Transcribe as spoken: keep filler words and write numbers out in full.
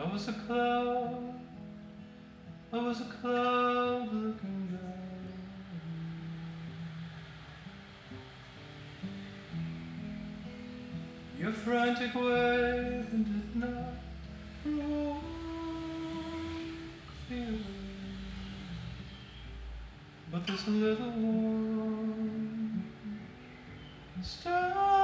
I was a cloud, I was a cloud looking down. Your frantic wave did not provoke fear, but this little warm star